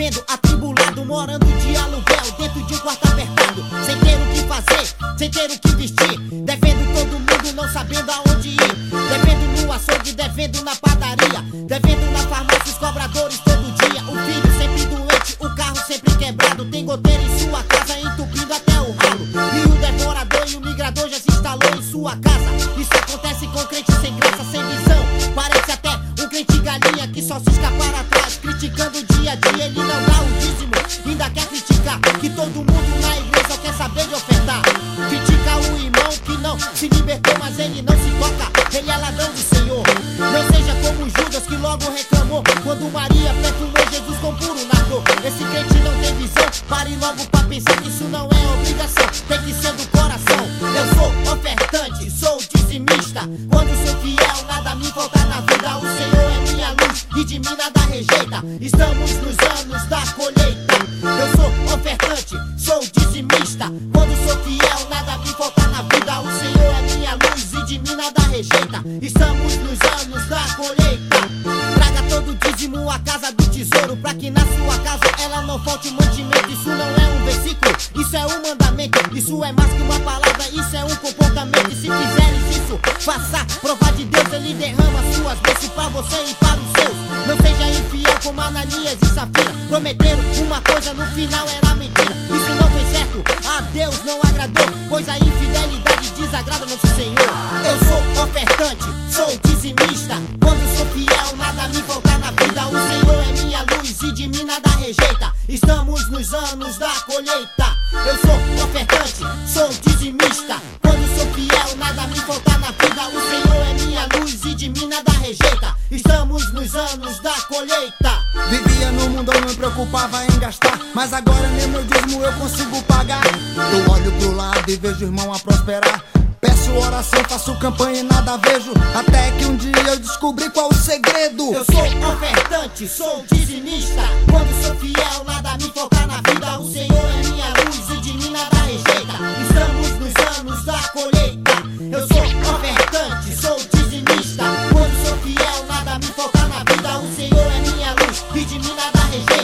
devendo, atribulado, morando de aluguel, dentro de um quarto apertado, sem ter o que fazer, sem ter o que vestir, devendo todo mundo, não sabendo aonde ir, devendo no açougue, devendo na padaria, devendo na farmácia, os cobradores todo dia, o filho sempre doente, o carro sempre quebrado, tem goteira em sua casa, entupindo até o ralo, e o devorador e o migrador já se instalou em sua casa. Isso acontece com crente sem graça, sem visão, parece até um crente galinha que só cisca para atrás, criticando o dia a dia, ele não dá o dízimo, ainda quer criticar, que todo mundo na igreja só quer saber de ofertar, critica o irmão que não se libertou, mas ele não se toca, ele é ladrão do Senhor. Não seja como Judas que logo reclamou quando Maria perfumou Jesus com puro nardo. Esse crente não tem visão, pare logo pra pensar que isso não é obrigação, tem que ser do coração. Eu sou ofertante, sou dizimista, quando sou fiel nada me falta na vida, o Senhor é minha luz e de mim nada rejeita, estamos nos anos da colheita. Eu sou ofertante, sou dizimista, quando sou fiel nada me falta na vida, o Senhor é minha luz e de mim nada rejeita, estamos nos anos da colheita. Traga todo dízimo à casa do tesouro, pra que na sua casa ela não falte mantimento. Isso não é um versículo, isso é um mandamento, isso é mais que uma palavra, isso é um comportamento. E se fizeres isso, faça prova de Deus, ele derrama suas bênçãos pra você e para os seus. Não seja infiel como Ananias e Safira, prometeram uma coisa, no final era mentira. Isso não foi certo, a Deus não agradou, pois a infidelidade desagrada nosso Senhor. Eu sou ofertante, sou dizimista, quando sou fiel nada me falta na vida, o Senhor é minha luz e de mim nada rejeita, estamos nos anos da colheita. Eu sou ofertante, sou dizimista, quando sou fiel nada me falta na vida, o Senhor é minha luz e de mim nada rejeita, estamos nos anos da colheita. Vivia no mundo, eu não me preocupava em gastar, mas agora nem meu dízimo eu consigo pagar. Eu olho pro lado e vejo o irmão a prosperar, peço oração, faço campanha e nada vejo, até que um dia eu descobri qual o segredo. Eu sou ofertante, sou dizimista, quando sou fiel nada me falta na vida, o Senhor é minha luz e de mim nada rejeita, estamos nos anos da colheita. Eu sou ofertante, sou dizimista, quando sou fiel nada me falta na vida, o Senhor é minha luz e de mim nada rejeita.